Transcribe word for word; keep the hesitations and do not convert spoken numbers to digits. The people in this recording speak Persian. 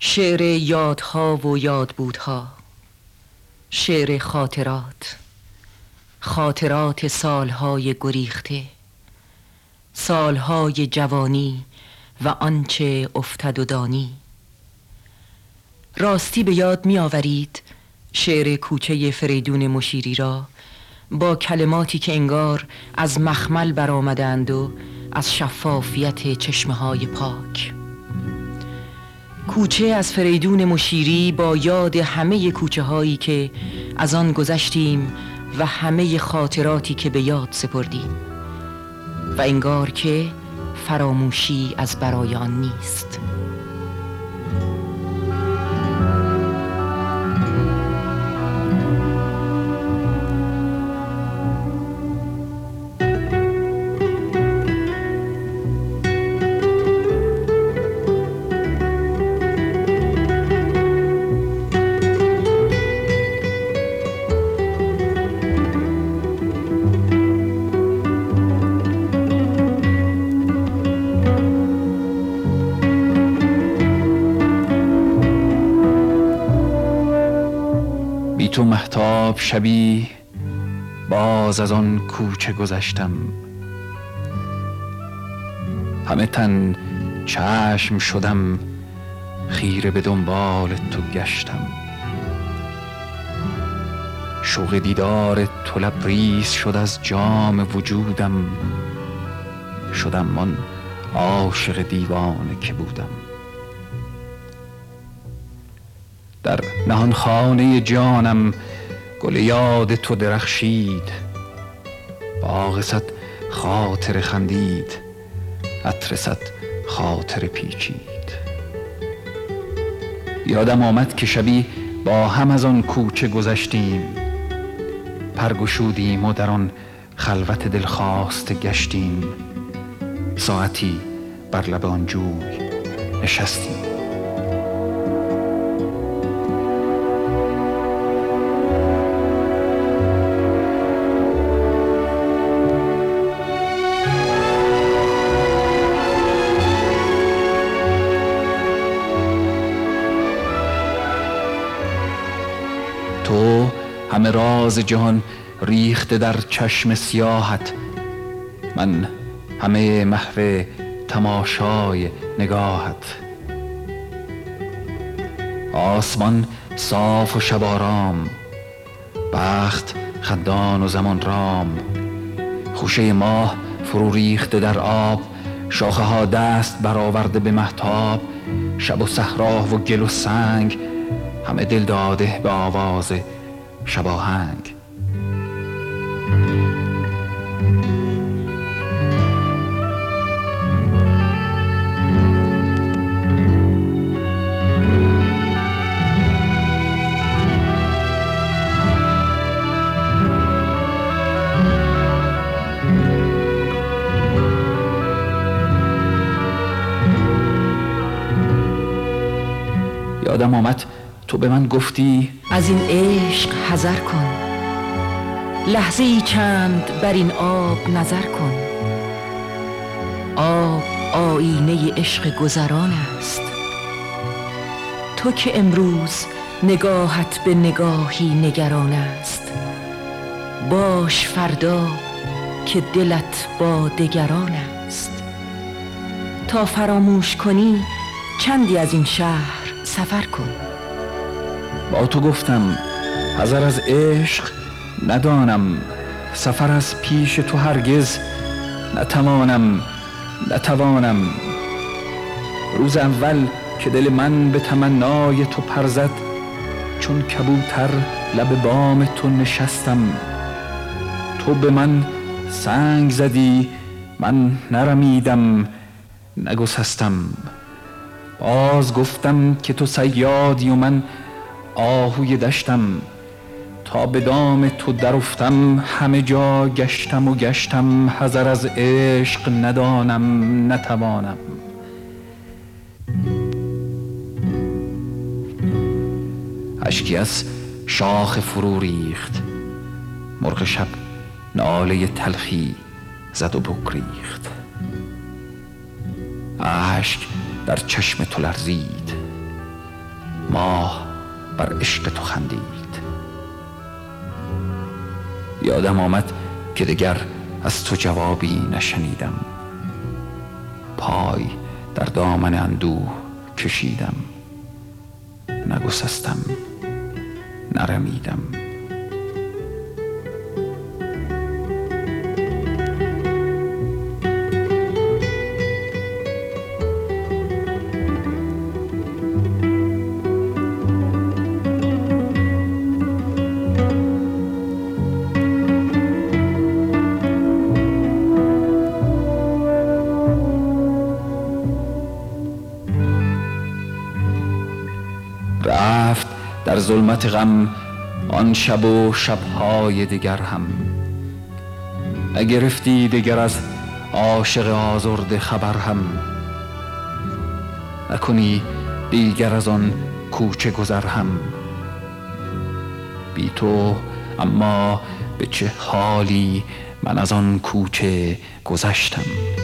شعر یادها و یادبودها، شعر خاطرات، خاطرات سالهای گریخته، سالهای جوانی و آنچه افتد و دانی. راستی به یاد می آورید شعر کوچه فریدون مشیری را با کلماتی که انگار از مخمل برآمدند و از شفافیت چشمه های پاک. کوچه از فریدون مشیری با یاد همه کوچه هایی که از آن گذشتیم و همه خاطراتی که به یاد سپردیم و انگار که فراموشی از برای آن نیست. تو مهتاب شبی باز از آن کوچه گذشتم، همه تن چشم شدم خیره به دنبال تو گشتم. شوق دیدار تو لبریز شد از جام وجودم، شدم آن عاشق دیوانه که بودم. در نهان خانه جانم گل یاد تو درخشید، باغ صد خاطر خندید، عطر صد خاطر پیچید. یادم آمد که شبی با هم از آن کوچه گذشتیم، پرگشودیم و در آن خلوت دلخواسته گشتیم. ساعتی بر لب آن جوی نشستیم. تو همه راز جهان ریخته در چشم سیاحت، من همه محو تماشای نگاهت. آسمان صاف و شب آرام، بخت خندان و زمان رام. خوشه ماه فرو ریخته در آب، شاخه ها دست برآورده به مهتاب. شب و صحرا و گل و سنگ، همه دل داده به آواز شباهنگ. یادم آمد تو به من گفتی از این عشق حذر کن، لحظه ای چند بر این آب نظر کن. آب آینه عشق گذران است، تو که امروز نگاهت به نگاهی نگران است. باش فردا که دلت با دگران است. تا فراموش کنی چندی از این شهر سفر کن. با تو گفتم حذر از عشق ندانم، سفر از پیش تو هرگز نتوانم نتوانم. روز اول که دل من به تمنای تو پر زد، چون کبوتر لب بام تو نشستم. تو به من سنگ زدی، من نرمیدم نگسستم. باز گفتم که تو صیادی و من آهوی دشتم. تا به دام تو درافتم، همه جا گشتم و گشتم. حذر از عشق ندانم نتوانم. اشکی از شاخ فرو ریخت، مرغ شب ناله تلخی زد و بگریخت. اشک در چشم تو لرزید، بر عشق تو خندید. یادم آمد که دگر از تو جوابی نشنیدم، پای در دامن اندوه کشیدم، نگسستم نرمیدم. رفت در ظلمت غم آن شب و شبهای دگر هم، نگرفتی دگر از عاشق آزرده خبر هم، نکنی دیگر از آن کوچه گذر هم. بی تو اما به چه حالی من از آن کوچه گذشتم.